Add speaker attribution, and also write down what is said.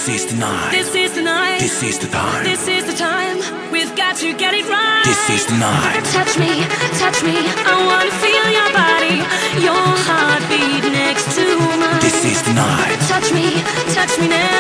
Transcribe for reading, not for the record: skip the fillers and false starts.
Speaker 1: This is the night.
Speaker 2: This is the night.
Speaker 1: This is the time.
Speaker 2: This is the time. We've got to get it right.
Speaker 1: This is the night.
Speaker 2: Touch me, touch me. I wanna feel your body, your heartbeat next to mine.
Speaker 1: This is the night.
Speaker 2: Touch me now.